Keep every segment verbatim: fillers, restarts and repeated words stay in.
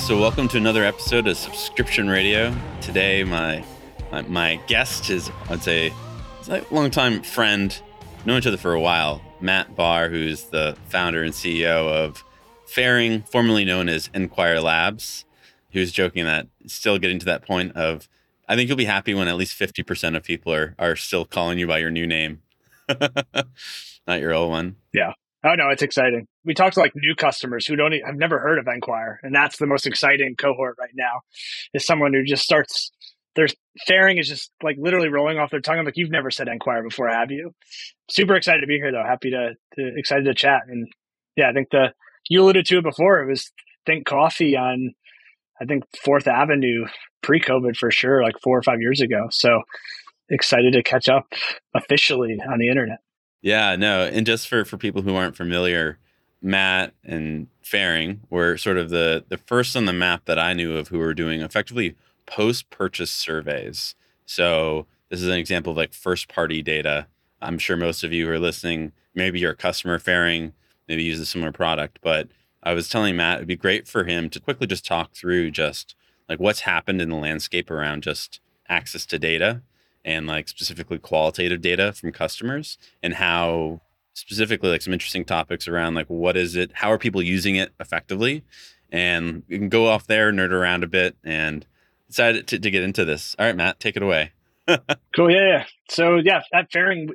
So welcome to another episode of Subscription Radio. Today, my my, my guest is, I'd say, he's a longtime friend, known each other for a while, Matt Barr, who's the founder and C E O of Faring, formerly known as Enquire Labs. He was joking that it's still getting to that point of, I think you'll be happy when at least fifty percent of people are, are still calling you by your new name, not your old one. Yeah. Oh, no, it's exciting. We talk to like new customers who don't, have never heard of Enquire. And that's the most exciting cohort right now, is someone who just starts, their Faring is just like literally rolling off their tongue. I'm like, you've never said Enquire before, have you? Super excited to be here though. Happy to, to excited to chat. And yeah, I think the, you alluded to it before. It was Think Coffee on, I think, Fourth Avenue pre-COVID for sure, like four or five years ago. So excited to catch up officially on the internet. Yeah, no. And just for, for people who aren't familiar, Matt and Faring were sort of the, the first on the map that I knew of who were doing effectively post-purchase surveys. So this is an example of like first-party data. I'm sure most of you who are listening, maybe you're a customer of Faring, maybe use a similar product. But I was telling Matt, it'd be great for him to quickly just talk through just like what's happened in the landscape around just access to data, and like specifically qualitative data from customers, and how specifically like some interesting topics around like what is it, how are people using it effectively, and we can go off there, nerd around a bit, and decided to, to get into this. All right, Matt, take it away. Cool. Yeah, yeah. So yeah, at Faring,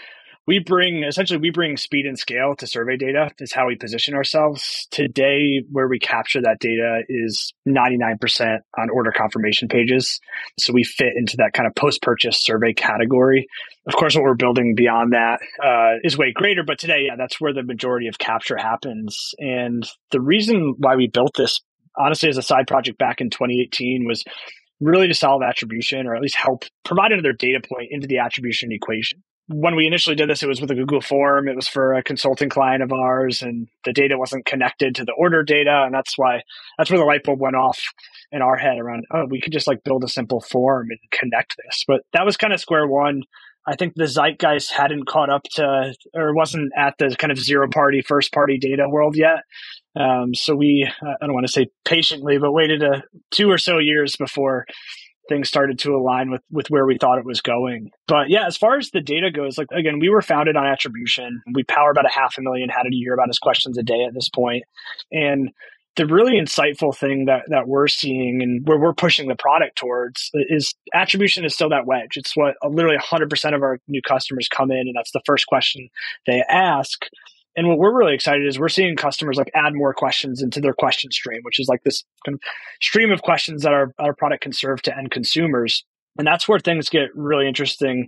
we bring, essentially we bring speed and scale to survey data is how we position ourselves. Today, where we capture that data is ninety-nine percent on order confirmation pages. So we fit into that kind of post-purchase survey category. Of course, what we're building beyond that uh, is way greater, but today, yeah, that's where the majority of capture happens. And the reason why we built this, honestly, as a side project back in twenty eighteen was really to solve attribution, or at least help provide another data point into the attribution equation. When we initially did this, it was with a Google form. It was for a consulting client of ours, and the data wasn't connected to the order data. And that's why, that's where the light bulb went off in our head around, oh, we could just like build a simple form and connect this. But that was kind of square one. I think the zeitgeist hadn't caught up to, or wasn't at the kind of zero party, first party data world yet. Um, so we, I don't want to say patiently, but waited a two or so years before things started to align with, with where we thought it was going. But yeah, as far as the data goes, like, again, we were founded on attribution. We power about a half a million had a year about as questions a day at this point. And the really insightful thing that, that we're seeing and where we're pushing the product towards is attribution is still that wedge. It's what literally one hundred percent of our new customers come in, and that's the first question they ask. And what we're really excited is we're seeing customers like add more questions into their question stream, which is like this kind of stream of questions that our, our product can serve to end consumers. And that's where things get really interesting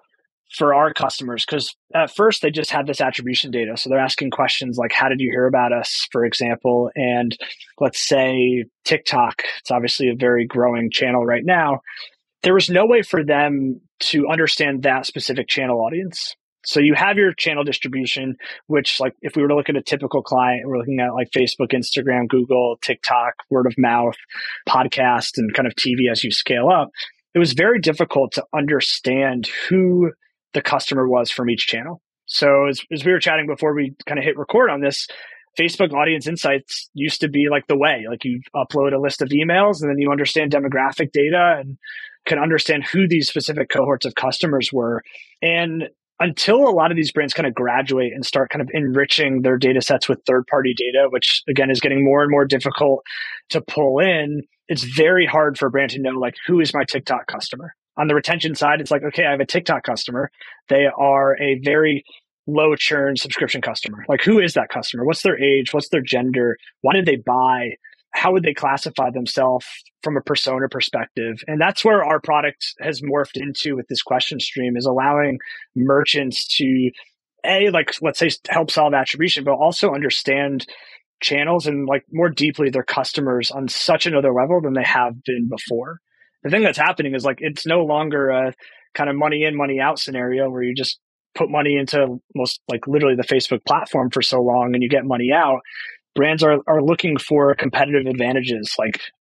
for our customers, because at first they just had this attribution data. So they're asking questions like, how did you hear about us, for example? And let's say TikTok, it's obviously a very growing channel right now. There was no way for them to understand that specific channel audience. So you have your channel distribution, which like if we were to look at a typical client, we're looking at like Facebook, Instagram, Google, TikTok, word of mouth, podcast, and kind of T V as you scale up. It was very difficult to understand who the customer was from each channel. So as, as we were chatting before we kind of hit record on this, Facebook Audience Insights used to be like the way, like you upload a list of emails and then you understand demographic data and can understand who these specific cohorts of customers were. And until a lot of these brands kind of graduate and start kind of enriching their data sets with third-party data, which again is getting more and more difficult to pull in, it's very hard for a brand to know like, who is my TikTok customer? On the retention side, it's like, okay, I have a TikTok customer. They are a very low churn subscription customer. Like, who is that customer? What's their age? What's their gender? Why did they buy? How would they classify themselves from a persona perspective? And that's where our product has morphed into with this question stream, is allowing merchants to, A, like, let's say, help solve attribution, but also understand channels and like more deeply their customers on such another level than they have been before. The thing that's happening is like, it's no longer a kind of money in, money out scenario where you just put money into most like literally the Facebook platform for so long and you get money out. Brands are, are looking for competitive advantages. Like there's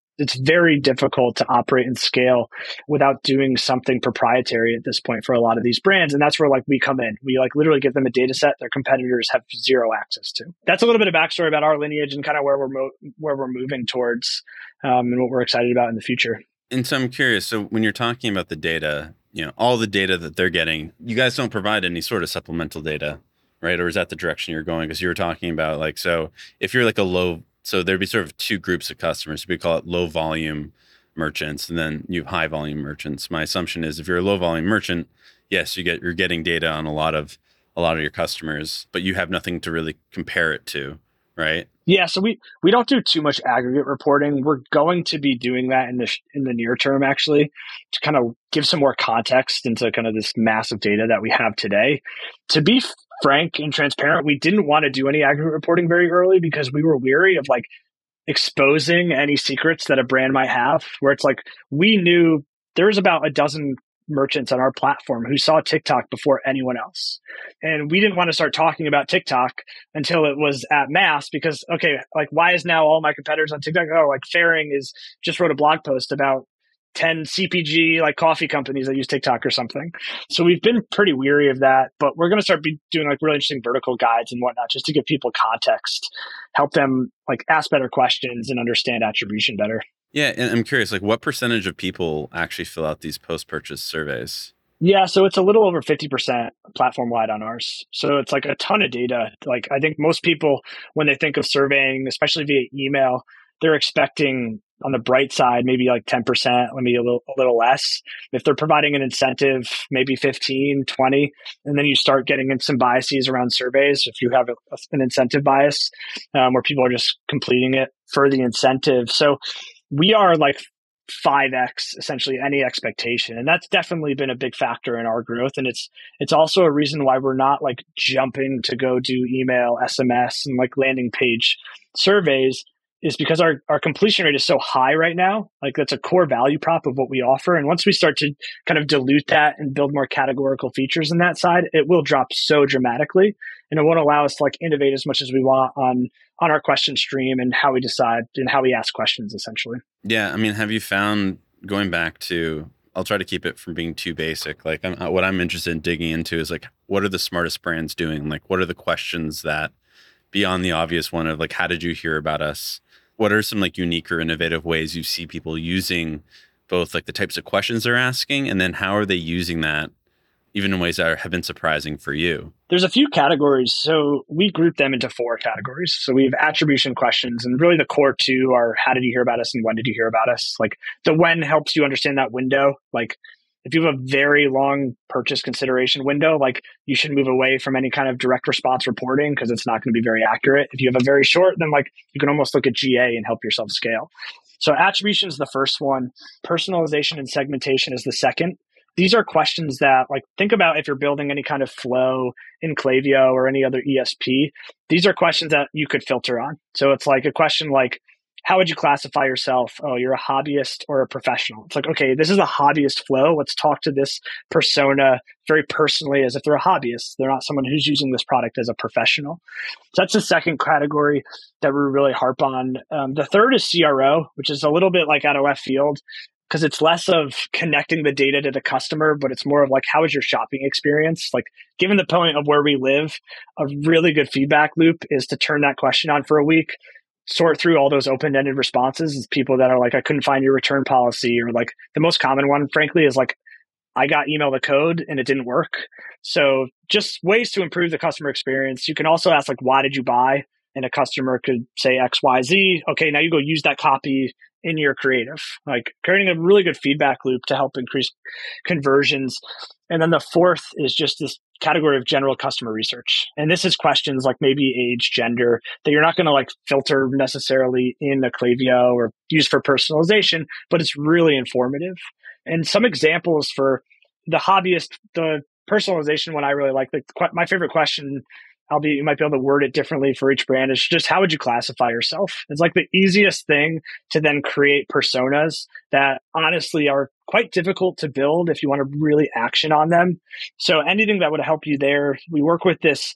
it's very difficult to operate and scale without doing something proprietary at this point for a lot of these brands. And that's where like we come in. We like literally give them a data set their competitors have zero access to. That's a little bit of backstory about our lineage and kind of where we're mo- where we're moving towards um, and what we're excited about in the future. And so I'm curious, so when you're talking about the data, you know, all the data that they're getting, you guys don't provide any sort of supplemental data, right? Or is that the direction you're going? Because you were talking about like, so if you're like a low, so there'd be sort of two groups of customers. We call it low volume merchants, and then you have high volume merchants. My assumption is if you're a low volume merchant, yes, you get, you're getting data on a lot of, a lot of your customers, but you have nothing to really compare it to, right? Yeah, so we, we don't do too much aggregate reporting. We're going to be doing that in the sh- in the near term, actually, to kind of give some more context into kind of this massive data that we have today. To be f- frank and transparent, we didn't want to do any aggregate reporting very early because we were weary of like exposing any secrets that a brand might have. Where it's like we knew there's about a dozen merchants on our platform who saw TikTok before anyone else. And we didn't want to start talking about TikTok until it was at mass because, okay, like why is now all my competitors on TikTok? Oh, like Faring is just wrote a blog post about ten C P G like coffee companies that use TikTok or something. So we've been pretty weary of that, but we're going to start be doing like really interesting vertical guides and whatnot just to give people context, help them like ask better questions and understand attribution better. Yeah, and I'm curious, like what percentage of people actually fill out these post-purchase surveys? Yeah, so it's a little over fifty percent platform-wide on ours. So it's like a ton of data. Like I think most people, when they think of surveying, especially via email, they're expecting on the bright side, maybe like ten percent, maybe a little, a little less. If they're providing an incentive, maybe fifteen, twenty, and then you start getting in some biases around surveys. If you have a, an incentive bias um, where people are just completing it for the incentive. So we are like five X essentially any expectation. And that's definitely been a big factor in our growth. And it's it's also a reason why we're not like jumping to go do email, S M S, and like landing page surveys is because our, our completion rate is so high right now. Like that's a core value prop of what we offer. And once we start to kind of dilute that and build more categorical features in that side, it will drop so dramatically. And it won't allow us to like innovate as much as we want on on our question stream and how we decide and how we ask questions essentially. Yeah. I mean, have you found going back to, I'll try to keep it from being too basic. Like I'm, what I'm interested in digging into is like, what are the smartest brands doing? Like, what are the questions that beyond the obvious one of like, how did you hear about us? What are some like unique or innovative ways you see people using both like the types of questions they're asking and then how are they using that even in ways that are, have been surprising for you? There's a few categories. So we group them into four categories. So we have attribution questions, and really the core two are how did you hear about us and when did you hear about us? Like the when helps you understand that window. Like if you have a very long purchase consideration window, like you should move away from any kind of direct response reporting because it's not going to be very accurate. If you have a very short, then like you can almost look at G A and help yourself scale. So attribution is the first one. Personalization and segmentation is the second. These are questions that like think about if you're building any kind of flow in Klaviyo or any other E S P. These are questions that you could filter on. So it's like a question like, how would you classify yourself? Oh, you're a hobbyist or a professional. It's like, okay, this is a hobbyist flow. Let's talk to this persona very personally as if they're a hobbyist. They're not someone who's using this product as a professional. So that's the second category that we really harp on. Um, the third is C R O, which is a little bit like out of left field because it's less of connecting the data to the customer, but it's more of like, how is your shopping experience? Like, given the point of where we live, a really good feedback loop is to turn that question on for a week, sort through all those open-ended responses. It's people that are like, I couldn't find your return policy, or like the most common one, frankly, is like, I got emailed a code and it didn't work. So just ways to improve the customer experience. You can also ask like, why did you buy? And a customer could say X, Y, Z. Okay, now you go use that copy in your creative, like creating a really good feedback loop to help increase conversions. And then the fourth is just this category of general customer research. And this is questions like maybe age, gender, that you're not going to like filter necessarily in a Klaviyo or use for personalization, but it's really informative. And some examples for the hobbyist, the personalization one I really like, the, my favorite question, albeit you might be able to word it differently for each brand, is just how would you classify yourself? It's like the easiest thing to then create personas that honestly are quite difficult to build if you want to really action on them. So anything that would help you there. We work with this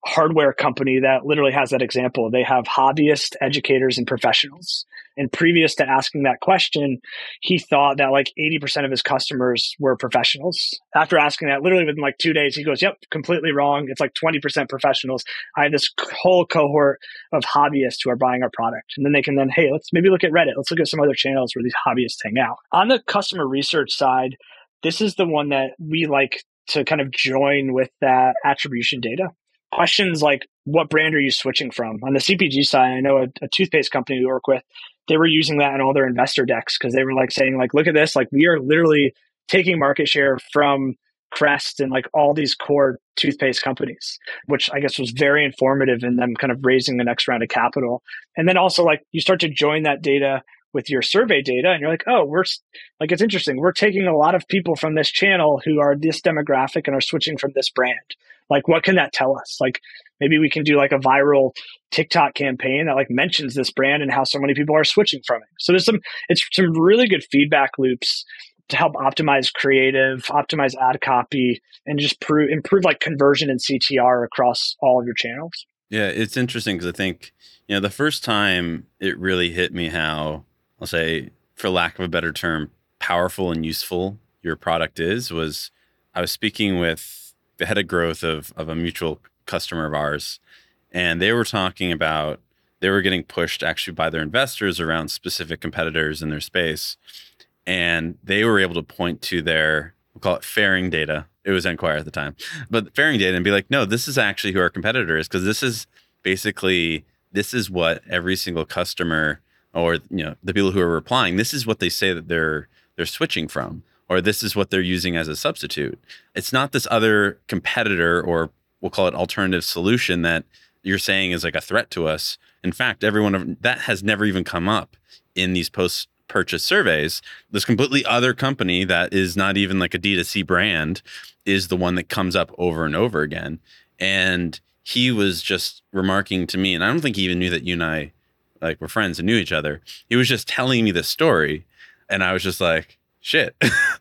hardware company that literally has that example. They have hobbyists, educators, and professionals. And previous to asking that question, he thought that like eighty percent of his customers were professionals. After asking that, literally within like two days, he goes, yep, completely wrong. It's like twenty percent professionals. I have this whole cohort of hobbyists who are buying our product. And then they can then, hey, let's maybe look at Reddit. Let's look at some other channels where these hobbyists hang out. On the customer research side, this is the one that we like to kind of join with that attribution data. Questions like, what brand are you switching from? On the C P G side, I know a, a toothpaste company we work with, they were using that in all their investor decks because they were like saying, like, look at this, like we are literally taking market share from Crest and like all these core toothpaste companies, which I guess was very informative in them kind of raising the next round of capital. And then also like you start to join that data with your survey data and you're like, oh, we're like, it's interesting. We're taking a lot of people from this channel who are this demographic and are switching from this brand. Like, what can that tell us? Like, maybe we can do like a viral TikTok campaign that like mentions this brand and how so many people are switching from it. So there's some, it's some really good feedback loops to help optimize creative, optimize ad copy, and just prove, improve like conversion and C T R across all of your channels. Yeah, it's interesting because I think, you know, the first time it really hit me how, I'll say, for lack of a better term, powerful and useful your product is, was I was speaking with the head of growth of, of a mutual customer of ours. And they were talking about, they were getting pushed actually by their investors around specific competitors in their space. And they were able to point to their, we'll call it fairing data. It was Enquire at the time, but fairing data and be like, no, this is actually who our competitor is. Cause this is basically, this is what every single customer or, you know, the people who are replying, this is what they say that they're, they're switching from. Or this is what they're using as a substitute. It's not this other competitor or we'll call it alternative solution that you're saying is like a threat to us. In fact, everyone of that has never even come up in these post-purchase surveys. This completely other company that is not even like a D two C brand is the one that comes up over and over again. And he was just remarking to me, and I don't think he even knew that you and I like were friends and knew each other. He was just telling me this story. And I was just like, shit,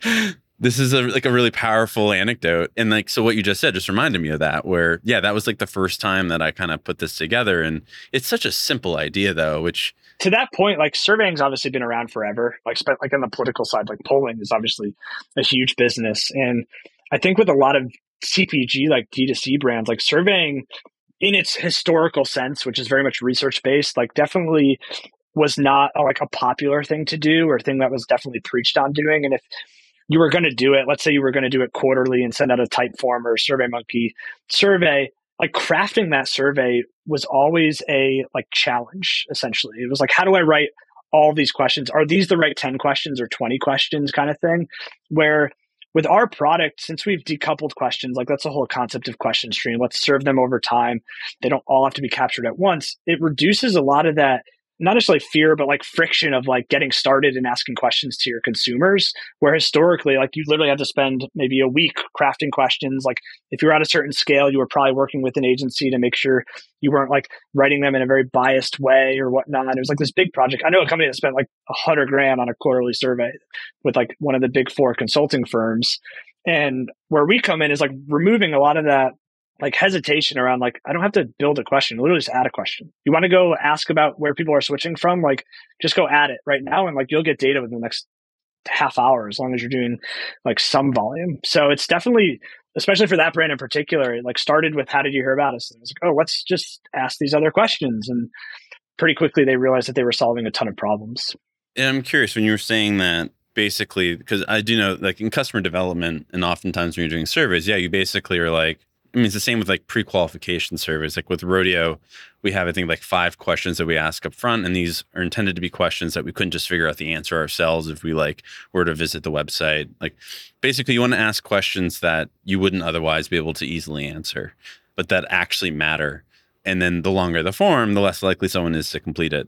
this is a, like a really powerful anecdote. And like, so what you just said just reminded me of that, where, yeah, that was like the first time that I kind of put this together. And it's such a simple idea though, which to that point, like surveying's obviously been around forever. Like, like on the political side, like polling is obviously a huge business. And I think with a lot of C P G, like D two C brands, like surveying in its historical sense, which is very much research based, like definitely was not a, like a popular thing to do or thing that was definitely preached on doing. And if you were going to do it, let's say you were going to do it quarterly and send out a Typeform or SurveyMonkey survey, like crafting that survey was always a like challenge, essentially. It was like, how do I write all these questions? Are these the right ten questions or twenty questions kind of thing? Where with our product, since we've decoupled questions, like that's the whole concept of question stream. Let's serve them over time. They don't all have to be captured at once. It reduces a lot of that, not necessarily fear, but like friction of like getting started and asking questions to your consumers, where historically, like you literally had to spend maybe a week crafting questions. Like if you were at a certain scale, you were probably working with an agency to make sure you weren't like writing them in a very biased way or whatnot. It was like this big project. I know a company that spent like a hundred grand on a quarterly survey with like one of the big four consulting firms. And where we come in is like removing a lot of that like hesitation around like, I don't have to build a question, literally just add a question. You want to go ask about where people are switching from, like just go add it right now. And like, you'll get data within the next half hour, as long as you're doing like some volume. So it's definitely, especially for that brand in particular, it like started with, how did you hear about us? And it was like, oh, let's just ask these other questions. And pretty quickly they realized that they were solving a ton of problems. And I'm curious, when you were saying that, basically, because I do know like in customer development and oftentimes when you're doing surveys, yeah, you basically are like, I mean, it's the same with like pre-qualification surveys. Like with Rodeo, we have, I think, like five questions that we ask up front. And these are intended to be questions that we couldn't just figure out the answer ourselves if we like were to visit the website. Like basically you want to ask questions that you wouldn't otherwise be able to easily answer, but that actually matter. And then the longer the form, the less likely someone is to complete it.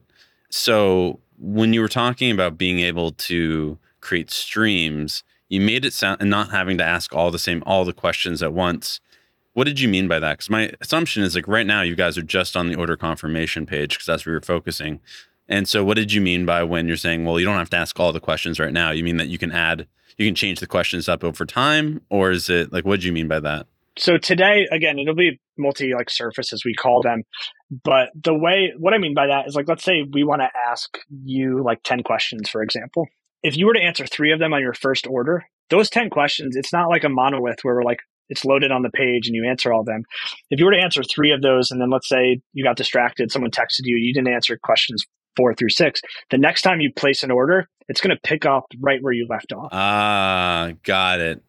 So when you were talking about being able to create streams, you made it sound, and not having to ask all the same, all the questions at once. What did you mean by that? Because my assumption is like right now you guys are just on the order confirmation page because that's where you're focusing. And so what did you mean by when you're saying, well, you don't have to ask all the questions right now? You mean that you can add, you can change the questions up over time? Or is it like, what did you mean by that? So today, again, it'll be multi like surface as we call them. But the way, what I mean by that is like, let's say we want to ask you like ten questions, for example. If you were to answer three of them on your first order, those ten questions, it's not like a monolith where we're like, it's loaded on the page and you answer all of them. If you were to answer three of those, and then let's say you got distracted, someone texted you, you didn't answer questions four through six, the next time you place an order, it's going to pick up right where you left off. Ah, got it.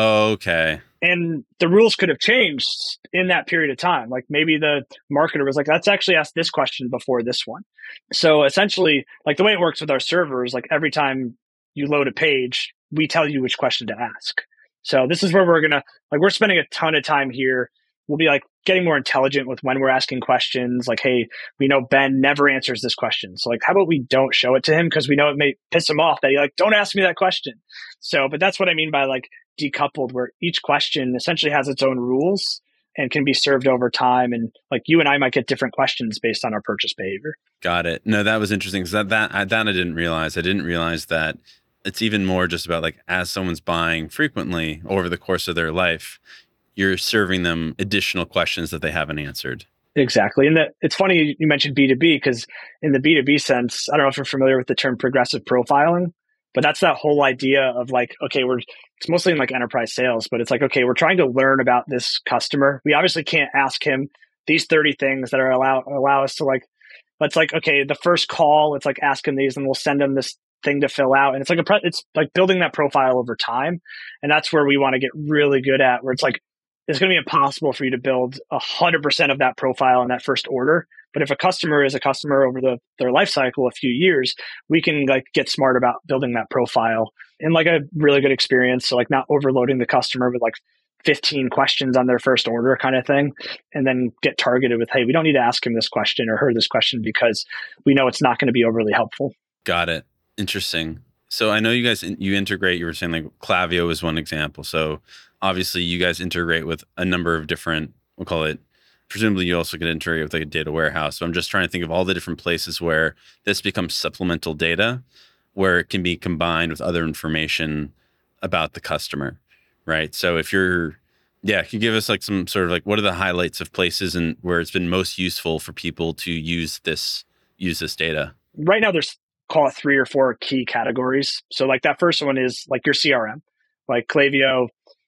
Okay. And the rules could have changed in that period of time. Like maybe the marketer was like, let's actually ask this question before this one. So essentially, like the way it works with our servers, like every time you load a page, we tell you which question to ask. So this is where we're going to, like, we're spending a ton of time here. We'll be like getting more intelligent with when we're asking questions. Like, hey, we know Ben never answers this question. So like, how about we don't show it to him? Because we know it may piss him off that he like, don't ask me that question. So, but that's what I mean by like decoupled, where each question essentially has its own rules and can be served over time. And like you and I might get different questions based on our purchase behavior. Got it. No, that was interesting because that, that, I, that I didn't realize. I didn't realize that it's even more just about like as someone's buying frequently over the course of their life, you're serving them additional questions that they haven't answered. Exactly. And that it's funny you mentioned B two B because in the B two B sense, I don't know if you're familiar with the term progressive profiling, but that's that whole idea of like, okay, we're, it's mostly in like enterprise sales, but it's like, okay, we're trying to learn about this customer. We obviously can't ask him these thirty things that are allow, allow us to like, let's like, okay, the first call, it's like ask him these and we'll send him this thing to fill out. And it's like a, pre- it's like building that profile over time. And that's where we want to get really good at, where it's like, it's going to be impossible for you to build a hundred percent of that profile in that first order. But if a customer is a customer over the their life cycle, a few years, we can like get smart about building that profile in like a really good experience. So like not overloading the customer with like fifteen questions on their first order kind of thing. And then get targeted with, hey, we don't need to ask him this question or her this question because we know it's not going to be overly helpful. Got it. Interesting. So I know you guys, you integrate, you were saying like Klaviyo is one example. So obviously you guys integrate with a number of different, we'll call it, presumably you also could integrate with like a data warehouse. So I'm just trying to think of all the different places where this becomes supplemental data, where it can be combined with other information about the customer, right? So if you're, yeah, can you give us like some sort of like, what are the highlights of places and where it's been most useful for people to use this, use this data? Right now there's, call it three or four key categories. So like that first one is like your C R M, like Klaviyo,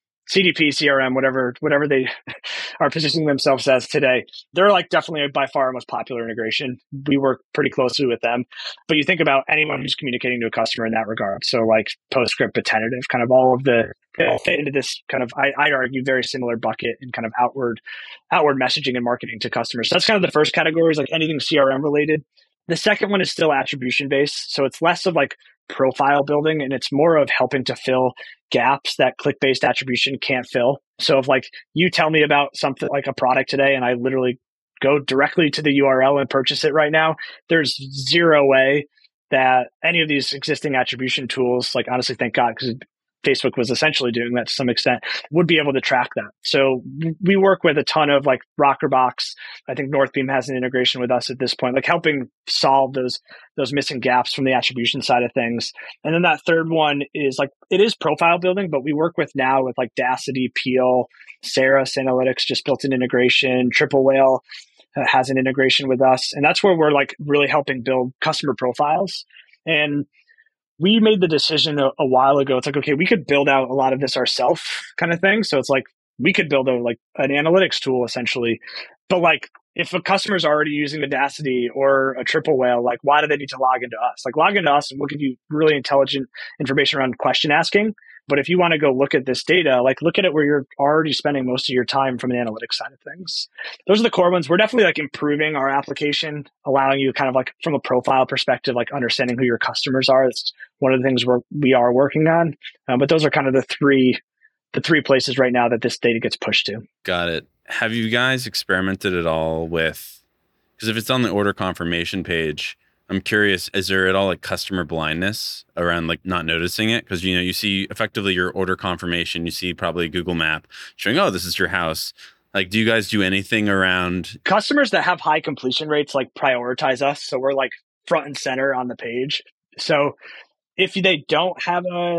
C D P, C R M, whatever, whatever they are positioning themselves as today. They're like definitely by far our most popular integration. We work pretty closely with them. But you think about anyone who's communicating to a customer in that regard. So like PostScript, Attentive, kind of all of the, they all fit into this kind of, I, I'd argue, very similar bucket in kind of outward, outward messaging and marketing to customers. So that's kind of the first category is like anything C R M related. The second one is still attribution based. So it's less of like profile building and it's more of helping to fill gaps that click-based attribution can't fill. So if like you tell me about something like a product today and I literally go directly to the U R L and purchase it right now, there's zero way that any of these existing attribution tools, like honestly, thank God, because Facebook was essentially doing that to some extent, would be able to track that. So we work with a ton of like Rockerbox. I think Northbeam has an integration with us at this point, like helping solve those those missing gaps from the attribution side of things. And then that third one is like, it is profile building, but we work with now with like Dacity, Peel, Ceres Analytics just built an integration, Triple Whale uh, has an integration with us. And that's where we're like really helping build customer profiles. And we made the decision a, a while ago. It's like, okay, we could build out a lot of this ourselves kind of thing. So it's like, we could build a like an analytics tool essentially. But like, if a customer's already using Audacity or a Triple Whale, like why do they need to log into us? Like log into us and we'll give you really intelligent information around question asking. But if you want to go look at this data, like look at it where you're already spending most of your time from an analytics side of things. Those are the core ones. We're definitely like improving our application, allowing you kind of like from a profile perspective, like understanding who your customers are. That's one of the things we're, we are working on. Um, but those are kind of the three, the three places right now that this data gets pushed to. Got it. Have you guys experimented at all with, because if it's on the order confirmation page, I'm curious, is there at all like customer blindness around like not noticing it? Because, you know, you see effectively your order confirmation, you see probably Google Map showing, oh, this is your house. Like, do you guys do anything around? Customers that have high completion rates like prioritize us. So we're like front and center on the page. So if they don't have a,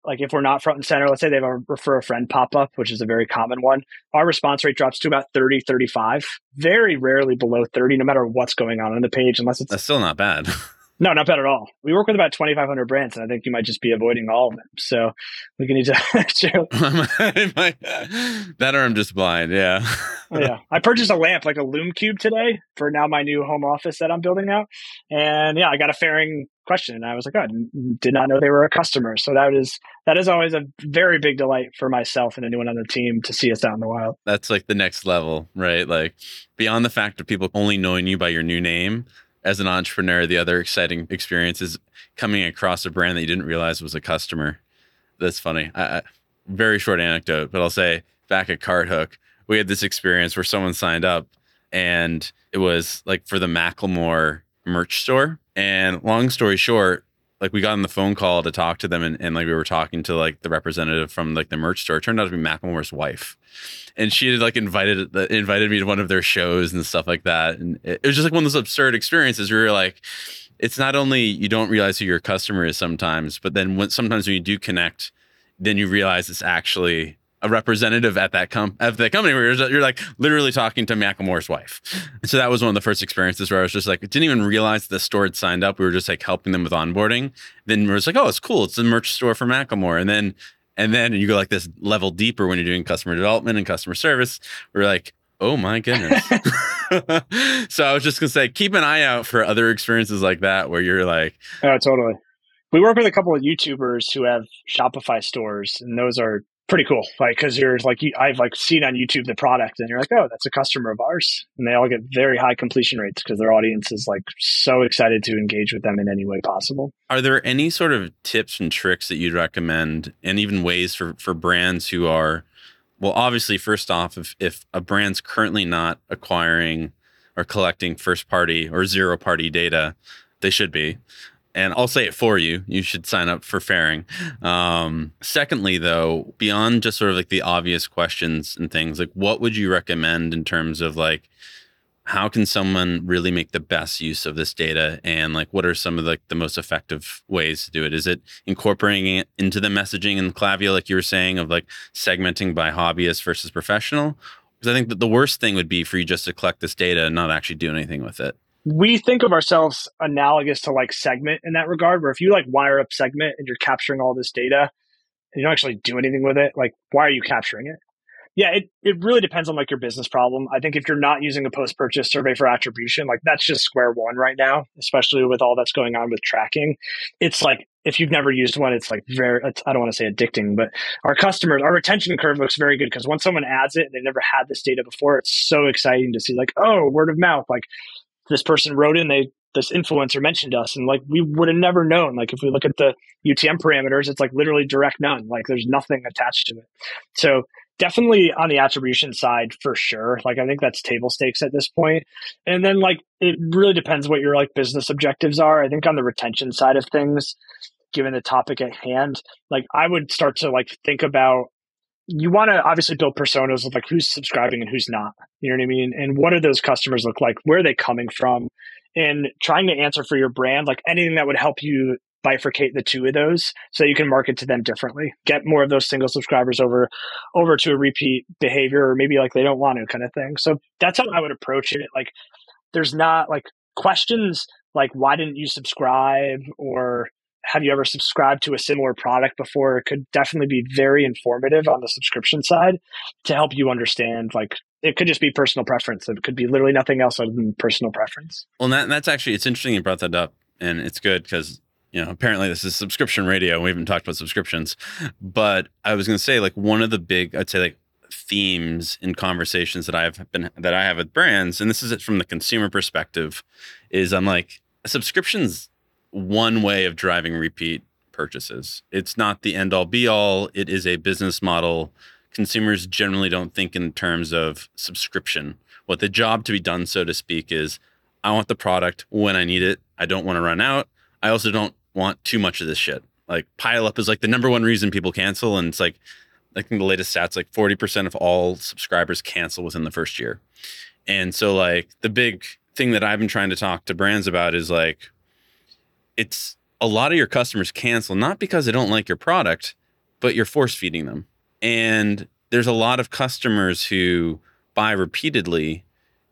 like if we're not front and center, let's say they have a refer a friend pop up, which is a very common one, our response rate drops to about thirty, thirty-five, very rarely below thirty, no matter what's going on on the page, unless it's That's still not bad. No, not bad at all. We work with about twenty-five hundred brands, and I think you might just be avoiding all of them. So we can need to. That or I'm just blind. Yeah. Oh, yeah. I purchased a lamp, like a Lume Cube today for now my new home office that I'm building out. And yeah, I got a fairing question, and I was like, oh, I did not know they were a customer. So that is that is always a very big delight for myself and anyone on the team to see us out in the wild. That's like the next level, right? Like beyond the fact of people only knowing you by your new name. As an entrepreneur, the other exciting experience is coming across a brand that you didn't realize was a customer. That's funny. I, I, very short anecdote, but I'll say back at CartHook, we had this experience where someone signed up and it was like for the Macklemore merch store. And long story short, like we got on the phone call to talk to them and, and like we were talking to like the representative from like the merch store. It turned out to be Macklemore's wife. And she had like invited invited me to one of their shows and stuff like that. And it was just like one of those absurd experiences where you're like, it's not only you don't realize who your customer is sometimes, but then when sometimes when you do connect, then you realize it's actually a representative at that com at that company where you're, you're like literally talking to Macklemore's wife. And so that was one of the first experiences where I was just like, didn't even realize the store had signed up. We were just like helping them with onboarding. Then we was like, oh, it's cool. It's the merch store for Macklemore. And then And then you go like this level deeper when you're doing customer development and customer service. We're like, oh my goodness. So I was just gonna say, keep an eye out for other experiences like that where you're like, oh, totally. We work with a couple of YouTubers who have Shopify stores, and those are pretty cool. Like, because you're like, I've like seen on YouTube the product, and you're like, oh, that's a customer of ours, and they all get very high completion rates because their audience is like so excited to engage with them in any way possible. Are there any sort of tips and tricks that you'd recommend, and even ways for for brands who are, well, obviously, first off, if if a brand's currently not acquiring or collecting first party or zero party data, they should be. And I'll say it for you. You should sign up for Fairing. Um, secondly, though, beyond just sort of like the obvious questions and things, like what would you recommend in terms of like, how can someone really make the best use of this data? And like, what are some of like the most effective ways to do it? Is it incorporating it into the messaging and Klaviyo, like you were saying, of like segmenting by hobbyist versus professional? Because I think that the worst thing would be for you just to collect this data and not actually do anything with it. We think of ourselves analogous to like Segment in that regard, where if you like wire up Segment and you're capturing all this data and you don't actually do anything with it, like why are you capturing it? Yeah, it, it really depends on like your business problem. I think if you're not using a post-purchase survey for attribution, like that's just square one right now, especially with all that's going on with tracking. It's like, if you've never used one, it's like very, it's, I don't want to say addicting, but our customers, our retention curve looks very good because once someone adds it and they've never had this data before, it's so exciting to see like, oh, word of mouth, like this person wrote in, they this influencer mentioned us, and like we would have never known. Like if we look at the U T M parameters, it's like literally direct none. Like there's nothing attached to it. So definitely on the attribution side for sure. Like I think that's table stakes at this point. And then like it really depends what your like business objectives are. I think on the retention side of things, given the topic at hand, like I would start to like think about, you want to obviously build personas of like who's subscribing and who's not. You know what I mean? And what do those customers look like? Where are they coming from? And trying to answer for your brand, like anything that would help you bifurcate the two of those so you can market to them differently. Get more of those single subscribers over over to a repeat behavior, or maybe like they don't want to kind of thing. So that's how I would approach it. Like there's not like questions like why didn't you subscribe, or have you ever subscribed to a similar product before? It could definitely be very informative on the subscription side to help you understand, like, it could just be personal preference. It could be literally nothing else other than personal preference. Well, that, that's actually, it's interesting you brought that up, and it's good because, you know, apparently this is subscription radio. We haven't talked about subscriptions, but I was going to say, like, one of the big, I'd say, like, themes in conversations that I've been, that I have with brands, and this is it from the consumer perspective, is I'm like, subscriptions one way of driving repeat purchases. It's not the end all be all. It is a business model. Consumers generally don't think in terms of subscription. What the job to be done, so to speak, is I want the product when I need it. I don't want to run out. I also don't want too much of this shit. Like pile up is like the number one reason people cancel. And it's like, I think the latest stats, like forty percent of all subscribers cancel within the first year. And so like the big thing that I've been trying to talk to brands about is like, it's a lot of your customers cancel, not because they don't like your product. but you're force feeding them. And there's a lot of customers who buy repeatedly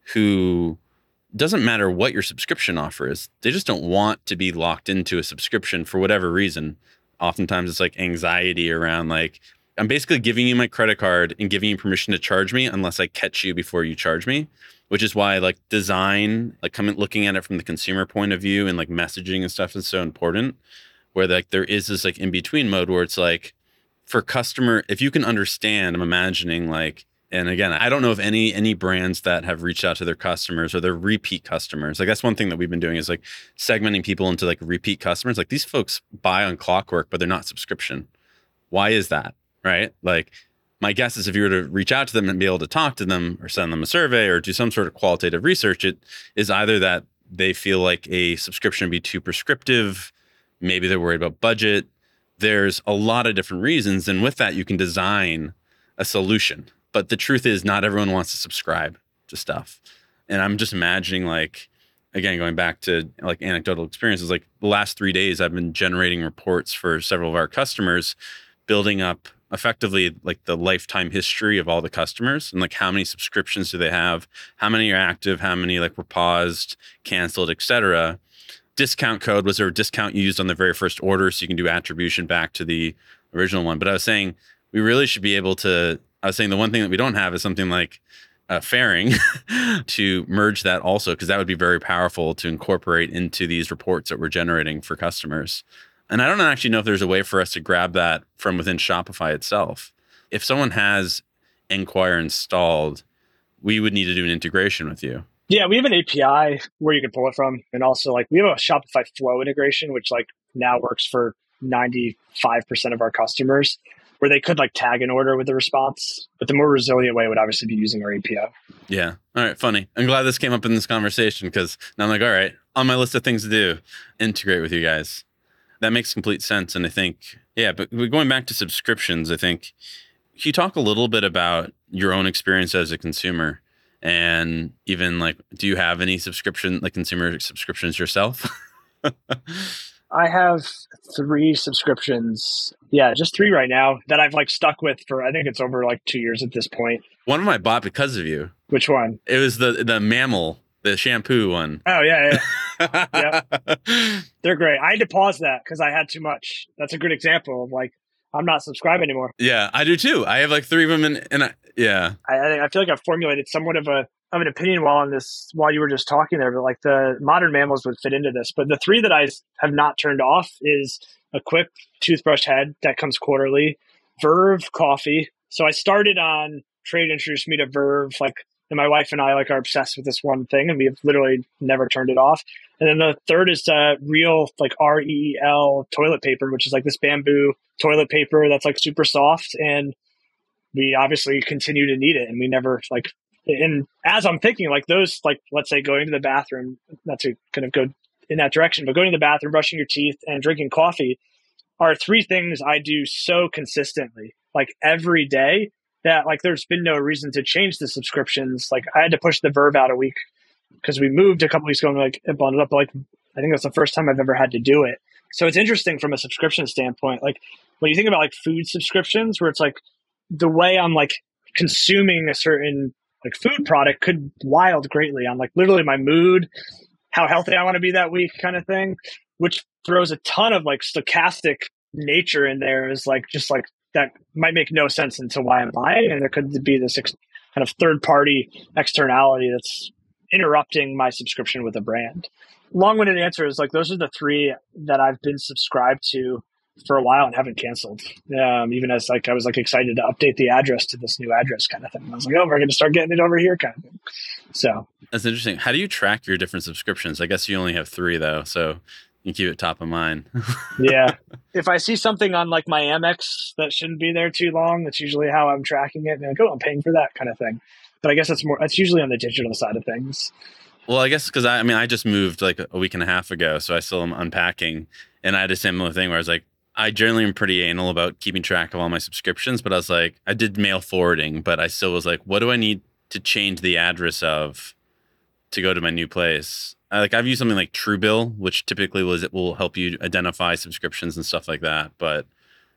who doesn't matter what your subscription offer is. They just don't want to be locked into a subscription for whatever reason. Oftentimes it's like anxiety around like, I'm basically giving you my credit card and giving you permission to charge me unless I catch you before you charge me, which is why like design, like coming looking at it from the consumer point of view and like messaging and stuff is so important, where like there is this like in between mode where it's like for customer, if you can understand, I'm imagining like, and again, I don't know of any any brands that have reached out to their customers or their repeat customers. Like that's one thing that we've been doing is like segmenting people into like repeat customers. Like these folks buy on clockwork, but they're not subscription. Why is that? Right? Like my guess is if you were to reach out to them and be able to talk to them or send them a survey or do some sort of qualitative research, it is either that they feel like a subscription would be too prescriptive. Maybe they're worried about budget. There's a lot of different reasons. And with that, you can design a solution. But the truth is not everyone wants to subscribe to stuff. And I'm just imagining like, again, going back to like anecdotal experiences, like the last three days, I've been generating reports for several of our customers, building up effectively like the lifetime history of all the customers and like how many subscriptions do they have, how many are active, how many like were paused, canceled, et cetera. Discount code, was there a discount used on the very first order so you can do attribution back to the original one? But I was saying we really should be able to, I was saying the one thing that we don't have is something like uh, fairing to merge that also, because that would be very powerful to incorporate into these reports that we're generating for customers. And I don't actually know if there's a way for us to grab that from within Shopify itself. If someone has Enquire installed, we would need to do an integration with you. Yeah, we have an A P I where you can pull it from. And also like we have a Shopify Flow integration, which like now works for ninety-five percent of our customers, where they could like tag an order with a response. But the more resilient way would obviously be using our A P I. Yeah. All right. Funny. I'm glad this came up in this conversation because now I'm like, all right, on my list of things to do, integrate with you guys. That makes complete sense. And I think, yeah, but going back to subscriptions, I think, can you talk a little bit about your own experience as a consumer? And even like, do you have any subscription, like consumer subscriptions yourself? I have three subscriptions. Yeah, just three right now that I've like stuck with for, I think it's over like two years at this point. One of them I bought because of you. Which one? It was the the Mammal, the shampoo one. Oh, yeah, yeah. Yep. They're great. I had to pause that because I had too much. That's a good example of like, I'm not subscribed anymore. Yeah, I do too. I have like three of them, and, and I, yeah. I, I feel like I've formulated somewhat of a of an opinion while on this, while you were just talking there, but like the modern mammals would fit into this. But the three that I have not turned off is a Quip toothbrush head that comes quarterly, Verve coffee. So I started on, Trade introduced me to Verve, like, and my wife and I like are obsessed with this one thing, and we have literally never turned it off. And then the third is uh, Reel, like R E E L toilet paper, which is like this bamboo toilet paper that's like super soft. And we obviously continue to need it, and we never like. And as I'm thinking, like those, like let's say going to the bathroom, not to kind of go in that direction, but going to the bathroom, brushing your teeth, and drinking coffee are three things I do so consistently, like every day, that like there's been no reason to change the subscriptions. Like I had to push the Verve out a week because we moved a couple weeks ago and like it bundled up. Like I think that's the first time I've ever had to do it. So it's interesting from a subscription standpoint. Like when you think about like food subscriptions, where it's like the way I'm like consuming a certain like food product could wild greatly on like literally my mood, how healthy I want to be that week kind of thing, which throws a ton of like stochastic nature in there is like, just like that might make no sense into why I'm buying. And there could be this ex- kind of third party externality that's interrupting my subscription with a brand. Long-winded answer is like, those are the three that I've been subscribed to for a while and haven't canceled. Um, even as like, I was like excited to update the address to this new address kind of thing. I was like, oh, we're going to start getting it over here kind of thing. So that's interesting. How do you track your different subscriptions? I guess you only have three though. So you keep it top of mind. Yeah. If I see something on like my Amex that shouldn't be there too long, that's usually how I'm tracking it. And I'm like, oh, I'm paying for that kind of thing. But I guess it's more, it's usually on the digital side of things. Well, I guess because I, I mean, I just moved like a week and a half ago, so I still am unpacking. And I had a similar thing where I was like, I generally am pretty anal about keeping track of all my subscriptions, but I was like, I did mail forwarding, but I still was like, what do I need to change the address of to go to my new place? I, like I've used something like Truebill, which typically was it will help you identify subscriptions and stuff like that. But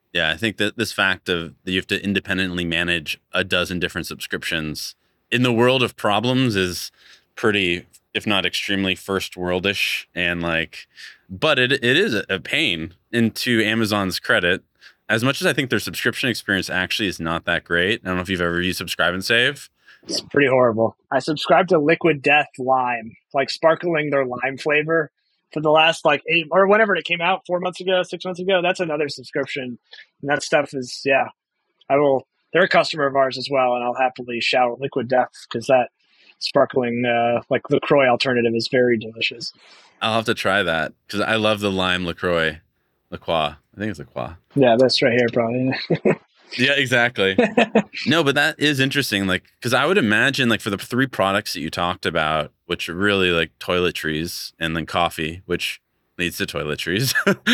Yeah, I think that this fact of that you have to independently manage a dozen different subscriptions in the world of problems is pretty, if not extremely first worldish. And like, but it it is a pain. And to Amazon's credit, as much as I think their subscription experience actually is not that great. I don't know if you've ever used Subscribe and Save. It's pretty horrible. I subscribed to Liquid Death Lime, like sparkling their lime flavor for the last like eight or whenever it came out, four months ago, six months ago. That's another subscription. And that stuff is, yeah, I will, they're a customer of ours as well. And I'll happily shout Liquid Death because that sparkling, uh, like LaCroix alternative is very delicious. I'll have to try that because I love the lime LaCroix. LaCroix. I think it's LaCroix. Yeah, that's right here, probably. Yeah, exactly. No, but that is interesting. Like, because I would imagine, like, for the three products that you talked about, which are really like toiletries and then coffee, which leads to toiletries,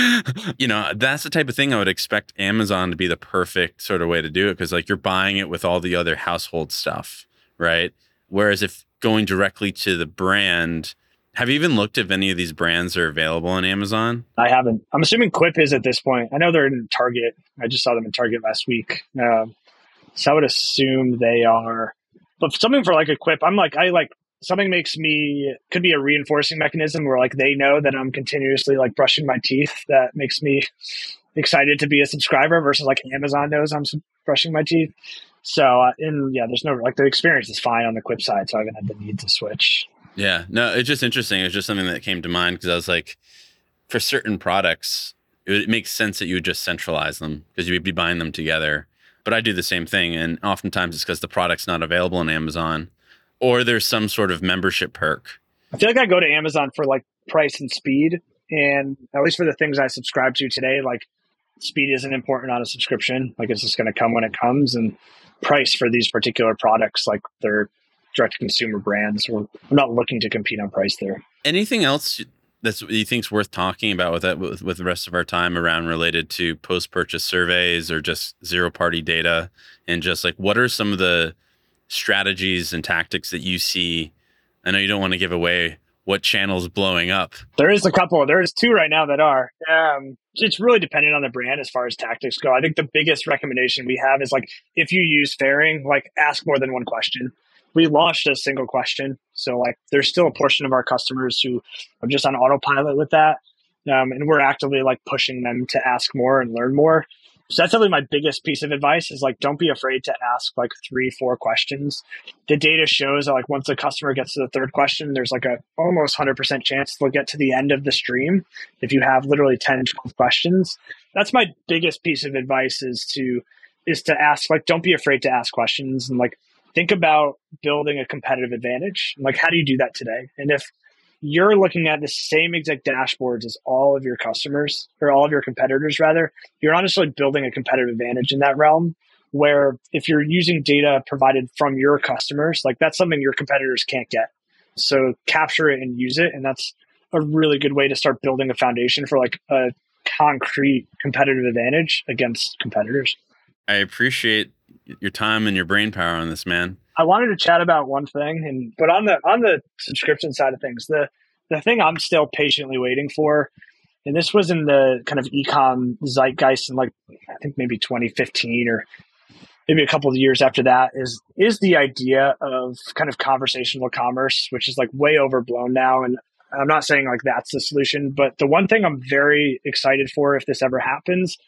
you know, that's the type of thing I would expect Amazon to be the perfect sort of way to do it. Because, like, you're buying it with all the other household stuff, right? Whereas if going directly to the brand, have you even looked if any of these brands are available on Amazon? I haven't. I'm assuming Quip is at this point. I know they're in Target. I just saw them in Target last week. Um, so I would assume they are. But something for like a Quip, I'm like, I like, something makes me, could be a reinforcing mechanism where like they know that I'm continuously like brushing my teeth. That makes me excited to be a subscriber versus like Amazon knows I'm brushing my teeth. So, uh, and yeah, there's no, like the experience is fine on the Quip side. So I haven't had the need to switch. Yeah, no, it's just interesting. It's just something that came to mind because I was like, for certain products, it, would, it makes sense that you would just centralize them because you'd be buying them together. But I do the same thing. And oftentimes it's because the product's not available on Amazon or there's some sort of membership perk. I feel like I go to Amazon for like price and speed. And at least for the things I subscribe to today, like speed isn't important on a subscription. Like it's just going to come when it comes. And price for these particular products, like they're direct-to-consumer brands. We're, we're not looking to compete on price there. Anything else that's you think's worth talking about with that with, with the rest of our time around related to post-purchase surveys or just zero-party data, and just like what are some of the strategies and tactics that you see? I know you don't want to give away what channel's blowing up. There is a couple. There's two right now that are. Um, it's really dependent on the brand as far as tactics go. I think the biggest recommendation we have is like if you use Faring, like ask more than one question. We launched a single question. So like there's still a portion of our customers who are just on autopilot with that. Um, and we're actively like pushing them to ask more and learn more. So that's probably my biggest piece of advice is like, don't be afraid to ask like three, four questions. The data shows that like once a customer gets to the third question, there's like a almost one hundred percent chance they'll get to the end of the stream. If you have literally ten, twelve questions, that's my biggest piece of advice is to, is to ask, like, don't be afraid to ask questions and like, think about building a competitive advantage. Like, how do you do that today? And if you're looking at the same exact dashboards as all of your customers or all of your competitors, rather, you're honestly building a competitive advantage in that realm where if you're using data provided from your customers, like that's something your competitors can't get. So capture it and use it. And that's a really good way to start building a foundation for like a concrete competitive advantage against competitors. I appreciate your time and your brain power on this, man. I wanted to chat about one thing, and but on the on the subscription side of things, the the thing I'm still patiently waiting for, and this was in the kind of e-com zeitgeist in like I think maybe twenty fifteen or maybe a couple of years after that, is is the idea of kind of conversational commerce, which is like way overblown now. And I'm not saying like that's the solution, but the one thing I'm very excited for if this ever happens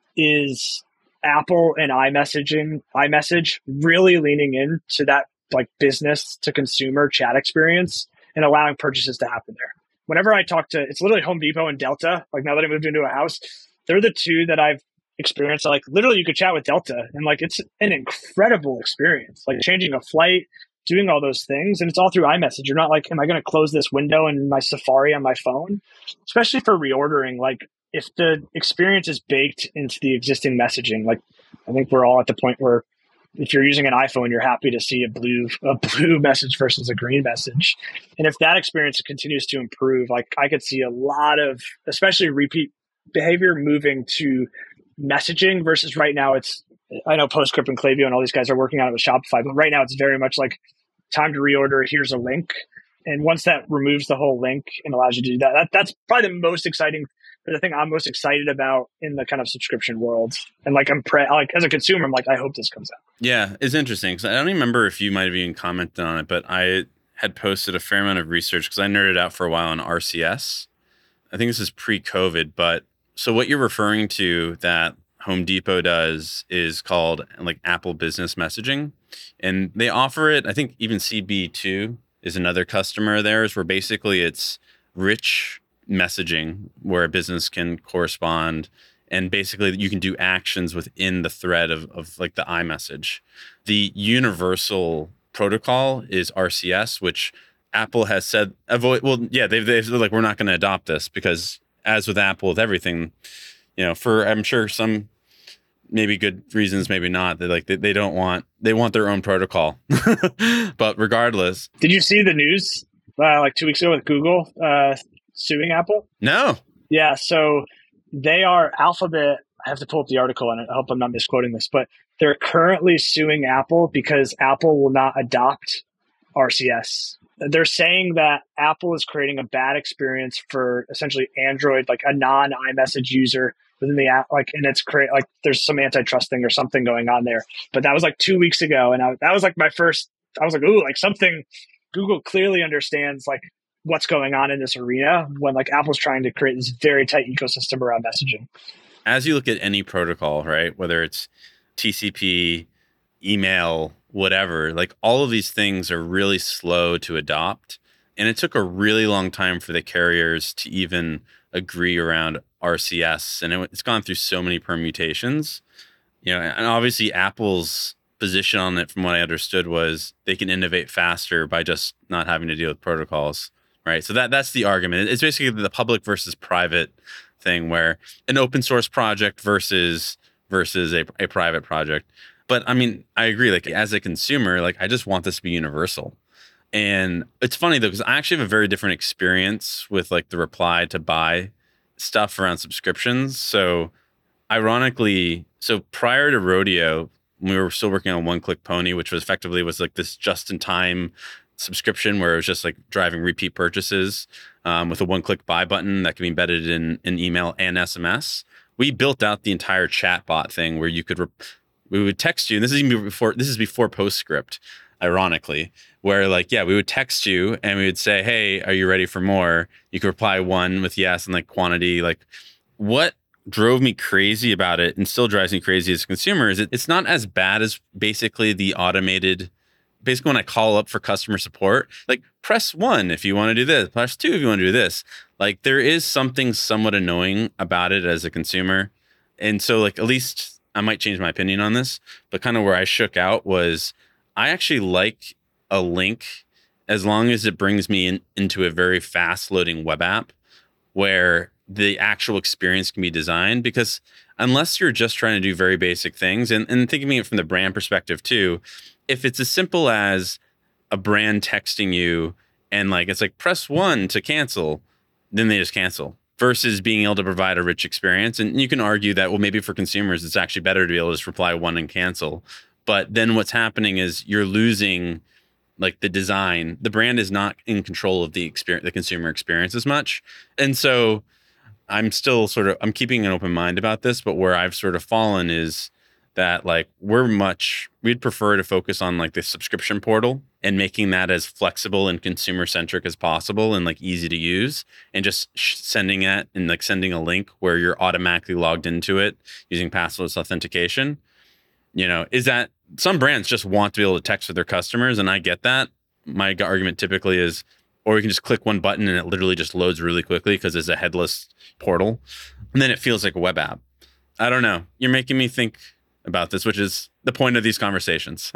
is Apple and iMessaging, iMessage really leaning into that like business to consumer chat experience and allowing purchases to happen there. Whenever I talk to, it's literally Home Depot and Delta. Like now that I moved into a house, they're the two that I've experienced. Like literally you could chat with Delta and like, it's an incredible experience, like changing a flight, doing all those things. And it's all through iMessage. You're not like, am I going to close this window in my Safari on my phone? Especially for reordering, like, if the experience is baked into the existing messaging, like I think we're all at the point where if you're using an iPhone, you're happy to see a blue a blue message versus a green message. And if that experience continues to improve, like I could see a lot of, especially repeat behavior moving to messaging versus right now it's, I know PostScript and Klaviyo and all these guys are working on it with Shopify, but right now it's very much like time to reorder, here's a link. And once that removes the whole link and allows you to do that, that that's probably the most exciting the thing I'm most excited about in the kind of subscription world. And like I'm pre- like as a consumer, I'm like, I hope this comes out. Yeah, it's interesting because I don't even remember if you might have even commented on it, but I had posted a fair amount of research because I nerded out for a while on R C S. I think this is pre-COVID, but so what you're referring to that Home Depot does is called like Apple Business Messaging, and they offer it. I think even C B two is another customer of theirs, where basically it's rich messaging where a business can correspond, and basically you can do actions within the thread of, of like the iMessage. The universal protocol is R C S, which Apple has said avoid. Well, yeah, they've, they've said like, we're not going to adopt this because as with Apple, with everything, you know, for I'm sure some maybe good reasons, maybe not. They like they, they don't want they want their own protocol. But regardless, did you see the news uh, like two weeks ago with Google uh, suing Apple? No. Yeah, so they are Alphabet. I have to pull up the article, and I hope I'm not misquoting this, but they're currently suing Apple because Apple will not adopt R C S. They're saying that Apple is creating a bad experience for essentially Android, like a non iMessage user within the app, like, and it's create like there's some antitrust thing or something going on there. But that was like two weeks ago, and I, that was like my first. I was like, ooh, like something. Google clearly understands like what's going on in this arena when like Apple's trying to create this very tight ecosystem around messaging. As you look at any protocol, right, whether it's T C P, email, whatever, like all of these things are really slow to adopt. And it took a really long time for the carriers to even agree around R C S. And it, it's gone through so many permutations, you know, and obviously Apple's position on it, from what I understood, was they can innovate faster by just not having to deal with protocols, right? So that that's the argument. It's basically the public versus private thing, where an open source project versus versus a, a private project. But I mean, I agree. Like as a consumer, like I just want this to be universal. And it's funny though, because I actually have a very different experience with like the reply to buy stuff around subscriptions. So ironically, so prior to Rodeo, we were still working on One Click Pony, which was effectively was like this just in time subscription where it was just like driving repeat purchases um, with a one click buy button that can be embedded in, in email and S M S. We built out the entire chatbot thing where you could, re- we would text you. And this is even before, this is before PostScript, ironically, where like, yeah, we would text you and we would say, hey, are you ready for more? You could reply one with yes and like quantity. Like what drove me crazy about it and still drives me crazy as a consumer is it, it's not as bad as basically the automated, basically when I call up for customer support, like press one if you want to do this, press two if you want to do this. Like there is something somewhat annoying about it as a consumer. And so like, at least I might change my opinion on this, but kind of where I shook out was I actually like a link as long as it brings me in, into a very fast loading web app where the actual experience can be designed. Because unless you're just trying to do very basic things, and, and thinking of it from the brand perspective too, if it's as simple as a brand texting you and like, it's like press one to cancel, then they just cancel, versus being able to provide a rich experience. And you can argue that, well, maybe for consumers, it's actually better to be able to just reply one and cancel. But then what's happening is you're losing like the design. The brand is not in control of the experience, the consumer experience as much. And so I'm still sort of, I'm keeping an open mind about this, but where I've sort of fallen is that like we're much, we'd prefer to focus on like the subscription portal and making that as flexible and consumer centric as possible and like easy to use, and just sh- sending it and like sending a link where you're automatically logged into it using passwordless authentication. You know, is that some brands just want to be able to text with their customers, and I get that. My argument typically is, or you can just click one button and it literally just loads really quickly because it's a headless portal, and then it feels like a web app. I don't know. You're making me think about this, which is the point of these conversations.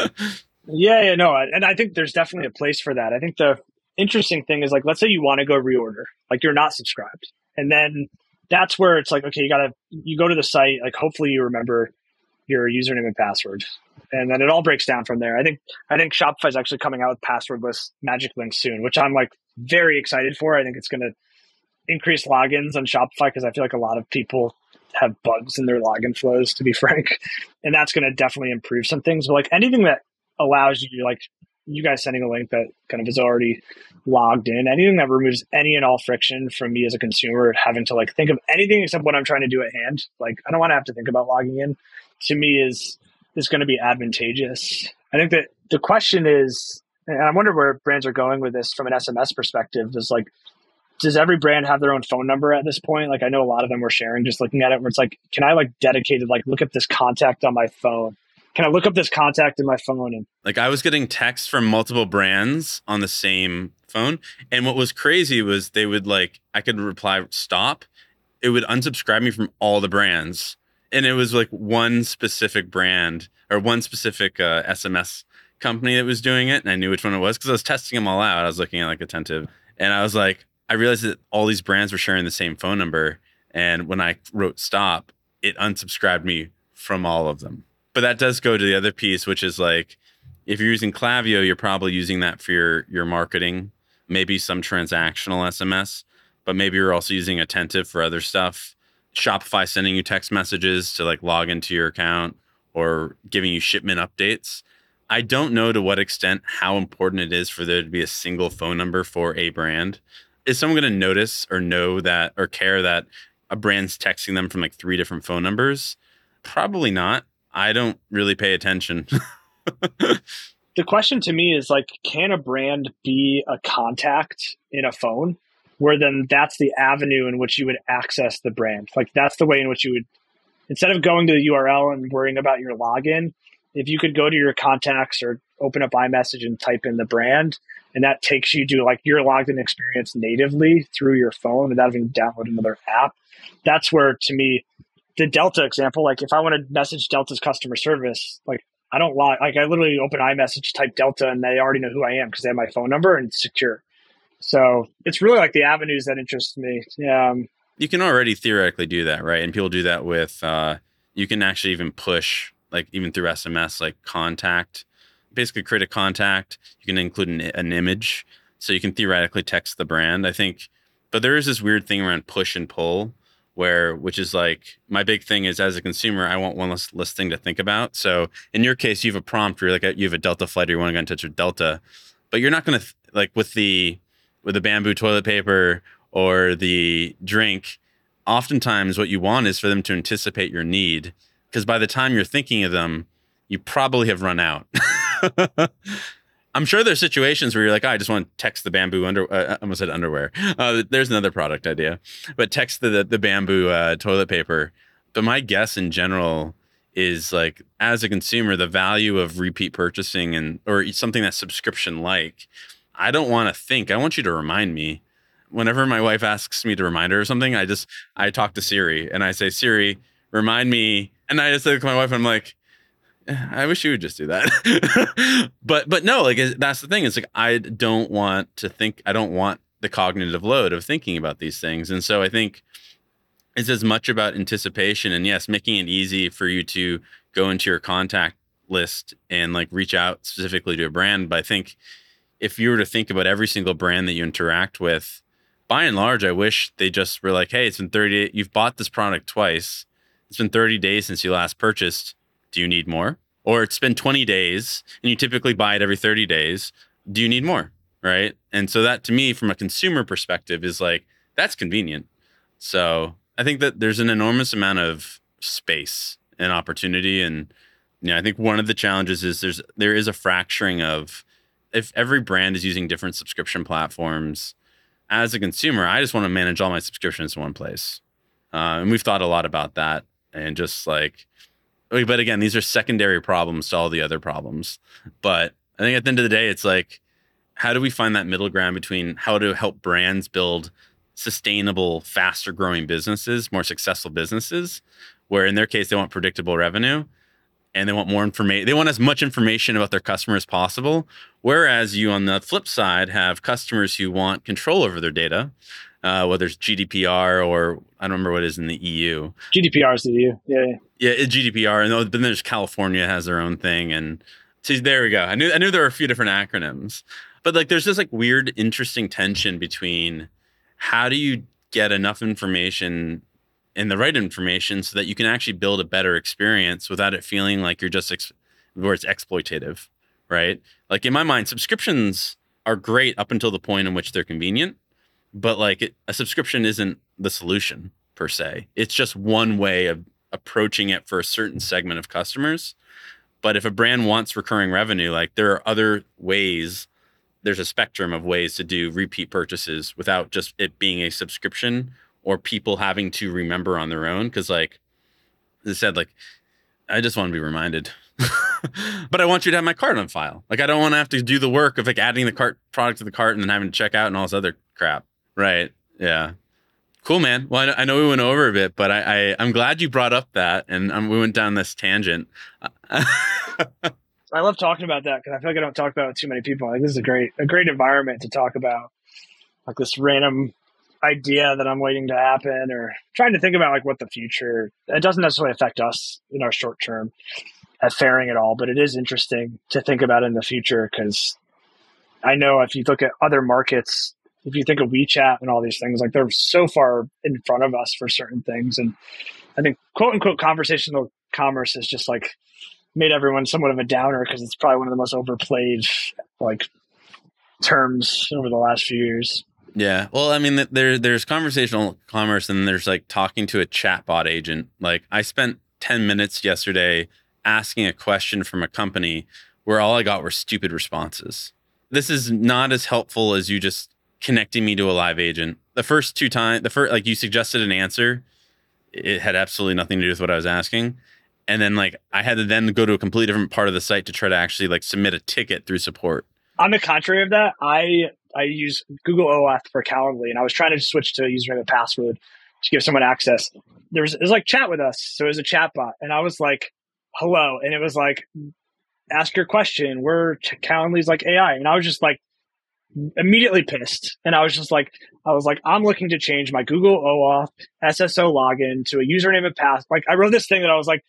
Yeah, yeah, no, and I think there's definitely a place for that. I think the interesting thing is like, let's say you want to go reorder, like you're not subscribed, and then that's where it's like, okay, you gotta you go to the site, like hopefully you remember your username and password, and then it all breaks down from there. I think I think Shopify is actually coming out with passwordless magic links soon, which I'm like very excited for. I think it's going to increase logins on Shopify because I feel like a lot of people have bugs in their login flows, to be frank, and that's going to definitely improve some things. But like anything that allows you to like you guys sending a link that kind of is already logged in. Anything that removes any and all friction from me as a consumer having to like think of anything except what I'm trying to do at hand. Like I don't want to have to think about logging in. To me is is going to be advantageous. I think that the question is, and I wonder where brands are going with this from an S M S perspective, is like, does every brand have their own phone number at this point? Like I know a lot of them were sharing just looking at it where it's like, can I like dedicated, like look up this contact on my phone? Can I look up this contact in my phone? And like I was getting texts from multiple brands on the same phone. And what was crazy was they would like, I could reply stop. It would unsubscribe me from all the brands. And it was like one specific brand or one specific uh, S M S company that was doing it. And I knew which one it was because I was testing them all out. I was looking at like Attentive and I was like, I realized that all these brands were sharing the same phone number. And when I wrote stop, it unsubscribed me from all of them. But that does go to the other piece, which is like, if you're using Klaviyo, you're probably using that for your, your marketing, maybe some transactional S M S, but maybe you're also using Attentive for other stuff. Shopify sending you text messages to like log into your account or giving you shipment updates. I don't know to what extent how important it is for there to be a single phone number for a brand. Is someone going to notice or know that or care that a brand's texting them from like three different phone numbers? Probably not. I don't really pay attention. The question to me is like, can a brand be a contact in a phone where then that's the avenue in which you would access the brand? Like that's the way in which you would, instead of going to the U R L and worrying about your login, if you could go to your contacts or open up iMessage and type in the brand, and that takes you to like your logged in experience natively through your phone without having to download another app. That's where, to me, the Delta example, like if I want to message Delta's customer service, like I don't log, like I literally open iMessage, type Delta, and they already know who I am because they have my phone number and it's secure. So it's really like the avenues that interest me. Yeah. Um, you can already theoretically do that, right? And people do that with, uh, you can actually even push, like even through S M S, like contact. Basically create a contact. You can include an, an image. So you can theoretically text the brand, I think. But there is this weird thing around push and pull where, which is like, my big thing is as a consumer, I want one less, less thing to think about. So in your case, you have a prompt where you're like, you have a Delta flight or you want to get in touch with Delta, but you're not going to th- like with the, with the bamboo toilet paper or the drink, oftentimes what you want is for them to anticipate your need. Because by the time you're thinking of them, you probably have run out. I'm sure there's situations where you're like, oh, I just want to text the bamboo under. Uh, I almost said underwear. Uh, there's another product idea, but text the the, the bamboo uh, toilet paper. But my guess in general is like, as a consumer, the value of repeat purchasing and or something that's subscription like, I don't want to think. I want you to remind me. Whenever my wife asks me to remind her or something, I just I talk to Siri and I say, Siri, remind me. And I just look at my wife and I'm like, I wish you would just do that. but but no, like that's the thing. It's like I don't want to think. I don't want the cognitive load of thinking about these things. And so I think it's as much about anticipation and yes, making it easy for you to go into your contact list and like reach out specifically to a brand. But I think if you were to think about every single brand that you interact with, by and large, I wish they just were like, hey, it's been thirty. You've bought this product twice. It's been thirty days since you last purchased. Do you need more? Or it's been twenty days and you typically buy it every thirty days. Do you need more? Right. And so that to me, from a consumer perspective, is like, that's convenient. So I think that there's an enormous amount of space and opportunity. And you know, I think one of the challenges is there's there is a fracturing of if every brand is using different subscription platforms. As a consumer, I just want to manage all my subscriptions in one place. Uh, and we've thought a lot about that and just like, but again, these are secondary problems to all the other problems. But I think at the end of the day, it's like, how do we find that middle ground between how to help brands build sustainable, faster growing businesses, more successful businesses, where in their case, they want predictable revenue and they want more information. They want as much information about their customer as possible. Whereas you on the flip side have customers who want control over their data, uh, whether it's G D P R or I don't remember what it is in the E U. G D P R is the E U. Yeah. Yeah. Yeah, it's G D P R, and then there's California has their own thing, and see, there we go. I knew I knew there were a few different acronyms, but like there's this like weird, interesting tension between how do you get enough information and the right information so that you can actually build a better experience without it feeling like you're just ex- where it's exploitative, right? Like in my mind, subscriptions are great up until the point in which they're convenient, but like it, a subscription isn't the solution per se. It's just one way of approaching it for a certain segment of customers. But if a brand wants recurring revenue, like there are other ways, there's a spectrum of ways to do repeat purchases without just it being a subscription or people having to remember on their own. Cause like I said, like, I just want to be reminded, but I want you to have my cart on file. Like, I don't want to have to do the work of like adding the cart product to the cart and then having to check out and all this other crap. Right. Yeah. Cool, man. Well, I, I know we went over a bit, but I, I I'm glad you brought up that, and um, we went down this tangent. I love talking about that because I feel like I don't talk about it with too many people. Like this is a great a great environment to talk about, like this random idea that I'm waiting to happen, or trying to think about like what the future. It doesn't necessarily affect us in our short term at Fairing at all, but it is interesting to think about in the future because I know if you look at other markets. If you think of WeChat and all these things, like they're so far in front of us for certain things. And I think quote unquote conversational commerce has just like made everyone somewhat of a downer because it's probably one of the most overplayed like terms over the last few years. Yeah. Well, I mean, there there's conversational commerce and there's like talking to a chatbot agent. Like I spent ten minutes yesterday asking a question from a company where all I got were stupid responses. This is not as helpful as you just connecting me to a live agent. The first two times, the first, like you suggested an answer, it had absolutely nothing to do with what I was asking. And then like I had to then go to a completely different part of the site to try to actually like submit a ticket through support. On the contrary of that, I I use Google OAuth for Calendly, and I was trying to switch to a username and password to give someone access. There was, it was like chat with us. So it was a chat bot. And I was like, hello. And it was like, ask your question. We're Calendly's like A I. And I was just like, immediately pissed. And I was just like, I was like, I'm looking to change my Google OAuth S S O login to a username and pass. Like I wrote this thing that I was like,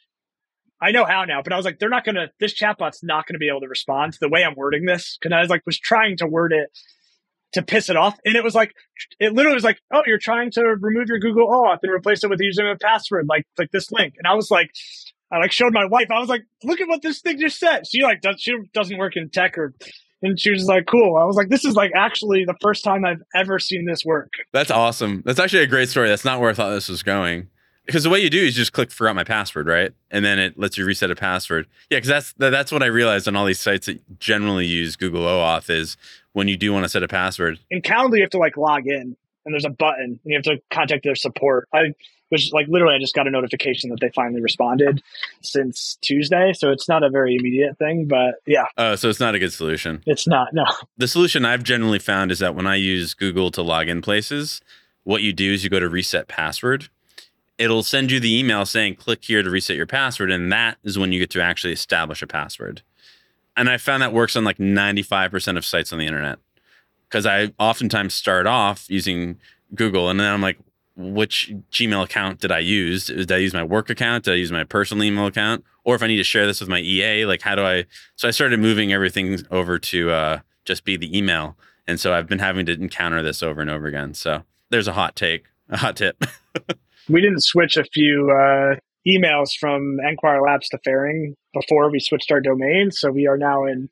I know how now, but I was like, they're not going to, this chatbot's not going to be able to respond to the way I'm wording this. Cause I was like, was trying to word it to piss it off. And it was like, it literally was like, oh, you're trying to remove your Google OAuth and replace it with a username and password, like, like this link. And I was like, I like showed my wife, I was like, look at what this thing just said. She like, does, she doesn't work in tech or, and she was like, cool. I was like, this is like actually the first time I've ever seen this work. That's awesome. That's actually a great story. That's not where I thought this was going. Because the way you do is just click forgot my password, right? And then it lets you reset a password. Yeah, because that's that's what I realized on all these sites that generally use Google OAuth is when you do want to set a password. In Calendly, you have to like log in and there's a button and you have to contact their support. I was like, literally, I just got a notification that they finally responded since Tuesday. So it's not a very immediate thing, but yeah. Oh, so it's not a good solution. It's not, no. The solution I've generally found is that when I use Google to log in places, what you do is you go to reset password. It'll send you the email saying, click here to reset your password. And that is when you get to actually establish a password. And I found that works on like ninety-five percent of sites on the internet. Because I oftentimes start off using Google and then I'm like, which Gmail account did I use? Did I use my work account? Did I use my personal email account? Or if I need to share this with my E A, like how do I? So I started moving everything over to uh, just be the email. And so I've been having to encounter this over and over again. So there's a hot take, a hot tip. We didn't switch a few uh, emails from Enquire Labs to Fairing before we switched our domain. So we are now in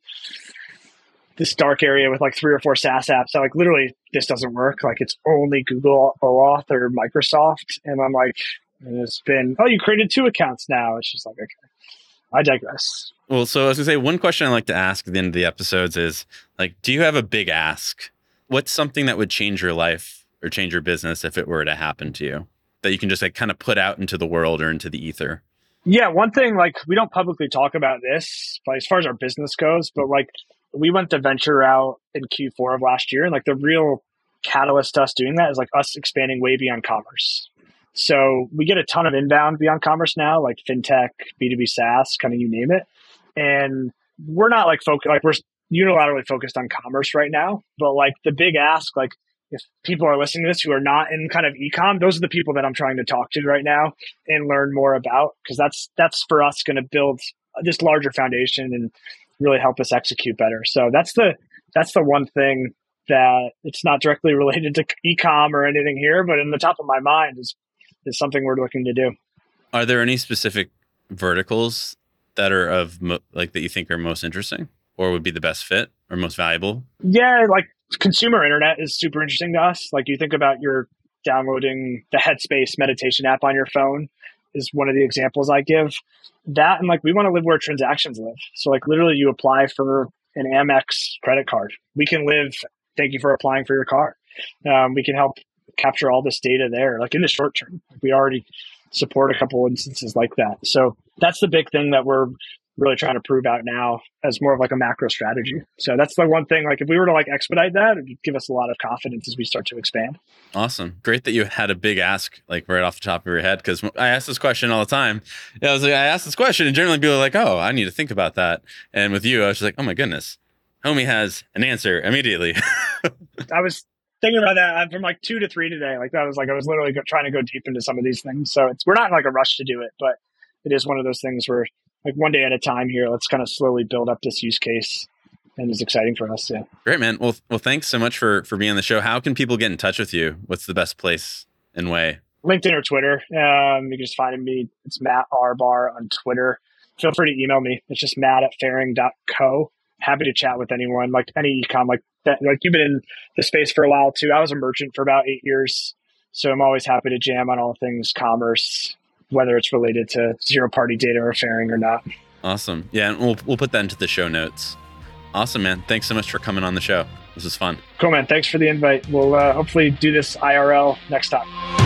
this dark area with like three or four SaaS apps. So like literally this doesn't work. Like it's only Google OAuth or Microsoft. And I'm like, and it's been, oh, you created two accounts now. It's just like, okay, I digress. Well, so I was gonna say one question I like to ask at the end of the episodes is like, do you have a big ask? What's something that would change your life or change your business if it were to happen to you that you can just like kind of put out into the world or into the ether? Yeah. One thing, like we don't publicly talk about this, but as far as our business goes, but like we went the venture out in Q four of last year. And like the real catalyst to us doing that is like us expanding way beyond commerce. So we get a ton of inbound beyond commerce now, like fintech, B two B SaaS, kind of you name it. And we're not like focused, like we're unilaterally focused on commerce right now, but like the big ask, like if people are listening to this who are not in kind of e-com, those are the people that I'm trying to talk to right now and learn more about, because that's that's for us going to build this larger foundation and really help us execute better. So that's the that's the one thing that it's not directly related to e-com or anything here, but in the top of my mind is is something we're looking to do. Are there any specific verticals that are of mo- like that you think are most interesting or would be the best fit or most valuable? Yeah, like consumer internet is super interesting to us. Like you think about your downloading the Headspace meditation app on your phone is one of the examples I give. That and like we want to live where transactions live. So like literally you apply for an Amex credit card. We can live, thank you for applying for your car. Um, we can help capture all this data there, like in the short term. We already support a couple instances like that. So that's the big thing that we're really trying to prove out now as more of like a macro strategy. So that's the one thing, like if we were to like expedite that, it would give us a lot of confidence as we start to expand. Awesome. Great that you had a big ask like right off the top of your head, because I ask this question all the time. Yeah, I was like, I ask this question and generally people are like, oh, I need to think about that. And with you, I was just like, oh my goodness, homie has an answer immediately. I was thinking about that from like two to three today. Like that was like, I was literally go, trying to go deep into some of these things. So it's, we're not in like a rush to do it, but it is one of those things where like one day at a time here, let's kind of slowly build up this use case. And it's exciting for us too. Great, man. Well, well, thanks so much for, for being on the show. How can people get in touch with you? What's the best place and way? LinkedIn or Twitter. Um, you can just find me. It's Matt Arbar on Twitter. Feel free to email me. It's just matt at faring dot co. Happy to chat with anyone, like any ecom, like that. Like you've been in the space for a while too. I was a merchant for about eight years. So I'm always happy to jam on all things commerce, whether it's related to zero party data or Faring or not. Awesome. Yeah. And we'll, we'll put that into the show notes. Awesome, man. Thanks so much for coming on the show. This was fun. Cool, man. Thanks for the invite. We'll uh, hopefully do this I R L next time.